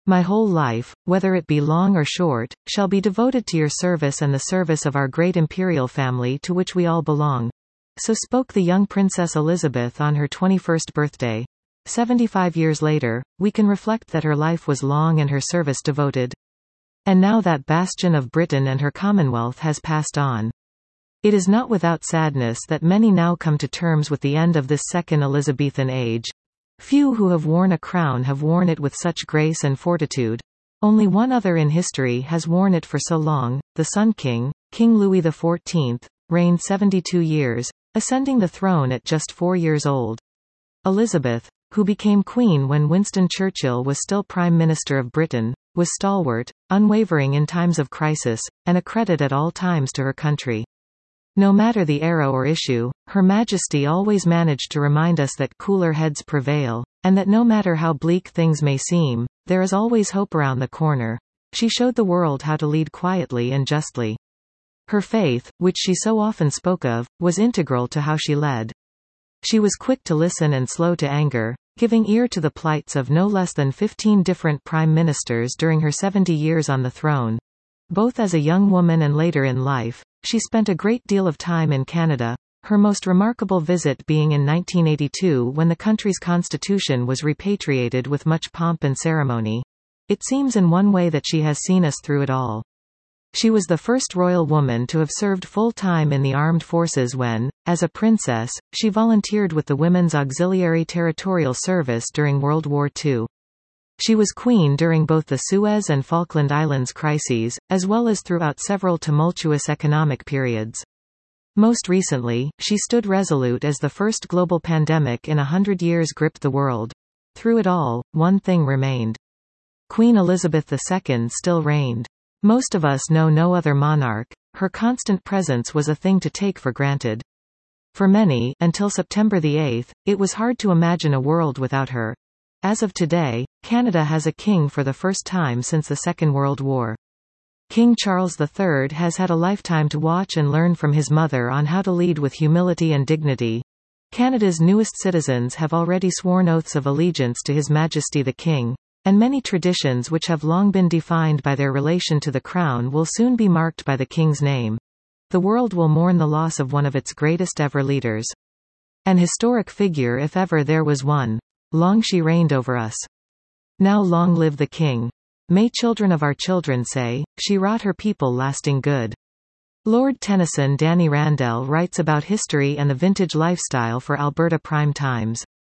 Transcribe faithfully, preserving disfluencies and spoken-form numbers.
My whole life, whether it be long or short, shall be devoted to your service and the service of our great imperial family to which we all belong. So spoke the young Princess Elizabeth on her twenty-first birthday. Seventy-five years later, we can reflect that her life was long and her service devoted. And now that bastion of Britain and her Commonwealth has passed on. It is not without sadness that many now come to terms with the end of this second Elizabethan age. Few who have worn a crown have worn it with such grace and fortitude. Only one other in history has worn it for so long, the Sun King, King Louis the fourteenth, reigned seventy-two years, ascending the throne at just four years old. Elizabeth, who became queen when Winston Churchill was still Prime Minister of Britain, was stalwart, unwavering in times of crisis, and a credit at all times to her country. No matter the era or issue, Her Majesty always managed to remind us that cooler heads prevail, and that no matter how bleak things may seem, there is always hope around the corner. She showed the world how to lead quietly and justly. Her faith, which she so often spoke of, was integral to how she led. She was quick to listen and slow to anger, giving ear to the plights of no less than fifteen different prime ministers during her seventy years on the throne. Both as a young woman and later in life, she spent a great deal of time in Canada, her most remarkable visit being in nineteen eighty-two when the country's constitution was repatriated with much pomp and ceremony. It seems in one way that she has seen us through it all. She was the first royal woman to have served full-time in the armed forces when, as a princess, she volunteered with the Women's Auxiliary Territorial Service during World War Two. She was queen during both the Suez and Falkland Islands crises, as well as throughout several tumultuous economic periods. Most recently, she stood resolute as the first global pandemic in a hundred years gripped the world. Through it all, one thing remained. Queen Elizabeth the Second still reigned. Most of us know no other monarch. Her constant presence was a thing to take for granted. For many, until September the eighth, it was hard to imagine a world without her. As of today, Canada has a king for the first time since the Second World War. King Charles the Third has had a lifetime to watch and learn from his mother on how to lead with humility and dignity. Canada's newest citizens have already sworn oaths of allegiance to His Majesty the King, and many traditions which have long been defined by their relation to the Crown will soon be marked by the King's name. The world will mourn the loss of one of its greatest ever leaders. An historic figure if ever there was one. Long she reigned over us. Now long live the King. May children of our children say, she wrought her people lasting good. Lord Tennyson. Danny Randell writes about history and the vintage lifestyle for Alberta Prime Times.